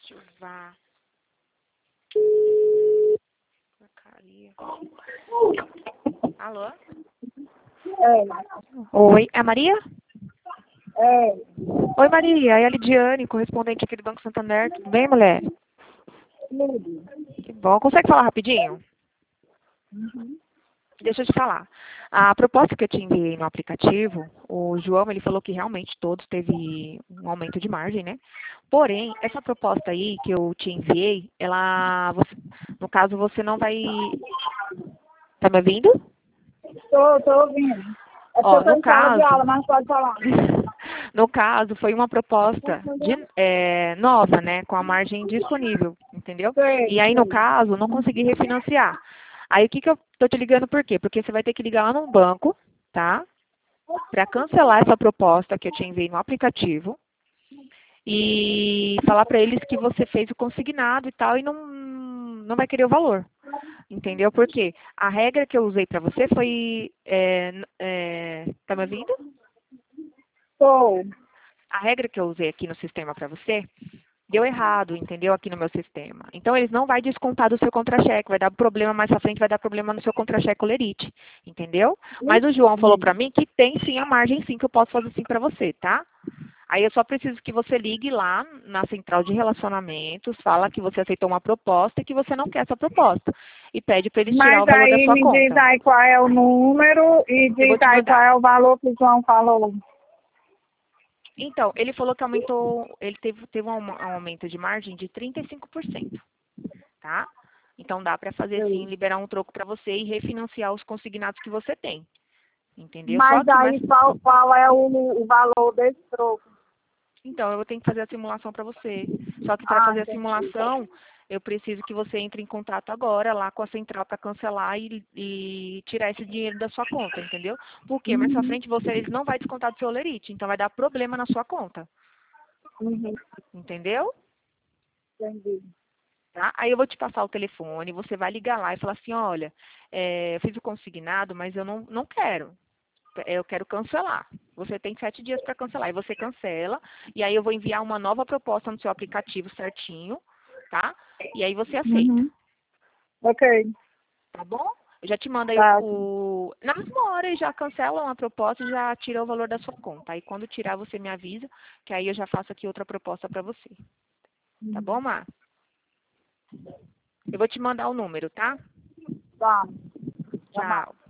Ativar. Porcaria. Alô? Oi, é a Maria? Oi, Maria. É a Lidiane, correspondente aqui do Banco Santander. Tudo bem, mulher? Que bom. Consegue falar rapidinho? Deixa eu te falar. A proposta que eu te enviei no aplicativo, o João, ele falou que realmente todos teve um aumento de margem, né? Porém, essa proposta aí que eu te enviei, no caso, você não vai... Tá me ouvindo? Tô ouvindo. É porque Ó, eu tô no em sala de caso... aula, mas pode falar. No caso, foi uma proposta nova, né? Com a margem disponível, entendeu? Sei, E aí, no sei. caso, não consegui refinanciar. Aí, o que eu tô te ligando por quê? Porque você vai ter que ligar lá no banco, tá? Para cancelar essa proposta que eu te enviei no aplicativo e falar para eles que você fez o consignado e tal e não vai querer o valor. Entendeu? Porque a regra que eu usei para você foi... tá me ouvindo? Tô. A regra que eu usei aqui no sistema para você deu errado, entendeu? Aqui no meu sistema. Então, eles não vai descontar do seu contra-cheque. Vai dar problema mais pra frente, vai dar problema no seu contra-cheque Olerite. Entendeu? Mas o João falou pra mim que tem sim a margem sim, que eu posso fazer sim pra você, tá? Aí eu só preciso que você ligue lá na central de relacionamentos, fala que você aceitou uma proposta e que você não quer essa proposta. E pede pra eles tirar Mas o valor da aí sua me diz conta. aí qual é o número e Eu vou diz te aí qual mandar. é o valor que o João falou. Então, ele falou que aumentou, ele teve um aumento de margem de 35%. Tá? Então dá para fazer sim, Sei. liberar um troco para você e refinanciar os consignados que você tem. Entendeu? Só Mas que mais. aí qual é o valor desse troco? Então, eu vou ter que fazer a simulação para você. Só que para Ah, fazer a entendi. simulação, eu preciso que você entre em contato agora lá com a central para cancelar e tirar esse dinheiro da sua conta, entendeu? Porque mais pra frente eles não vai descontar do seu Lerite, então vai dar problema na sua conta. Uhum, Entendeu? entendi. Tá? Aí eu vou te passar o telefone, você vai ligar lá e falar assim, olha, eu fiz o consignado, mas eu não quero. Eu quero cancelar. Você tem 7 dias para cancelar. E você cancela. E aí eu vou enviar uma nova proposta no seu aplicativo certinho, tá? E aí você aceita. Uhum. Ok, Tá bom? Eu já te mando aí tá. na mesma hora e já cancela uma proposta e já tira o valor da sua conta. Aí quando tirar, você me avisa, que aí eu já faço aqui outra proposta para você. Tá bom, Mar? Eu vou te mandar o número, tá? Tá. Tá bom. Tchau.